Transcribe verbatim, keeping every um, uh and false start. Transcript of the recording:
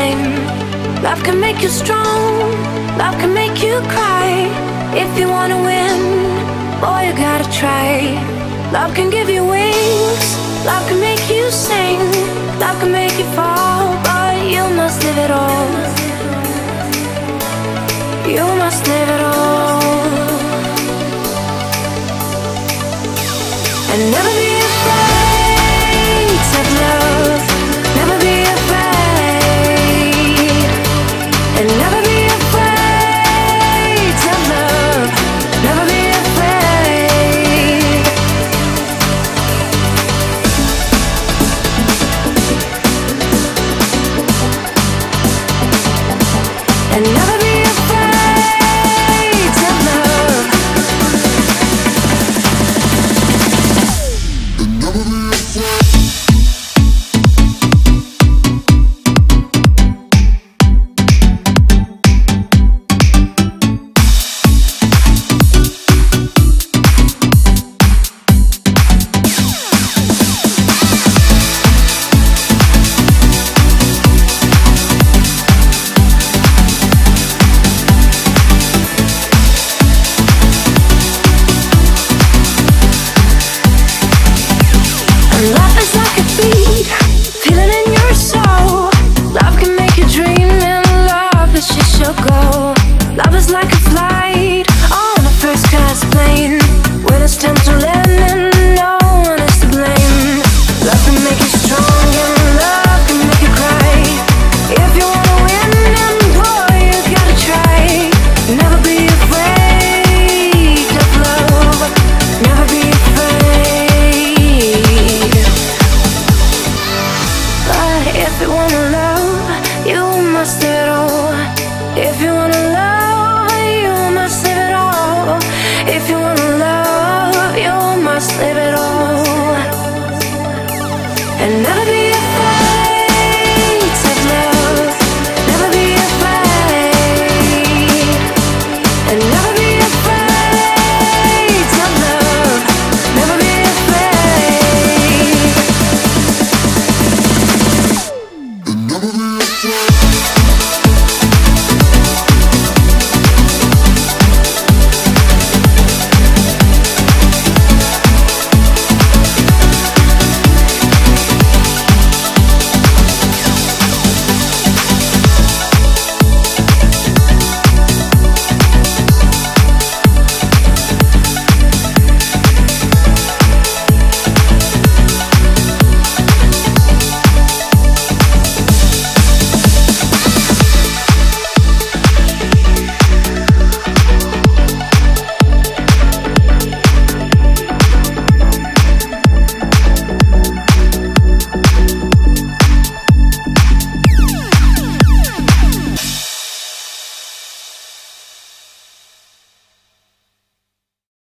time. Love can make you strong, love can make you cry. If you wanna win, boy, you gotta try. Love can give you wings, love can make you sing, love can make you fall, but you must live it all. You must live it all. And never be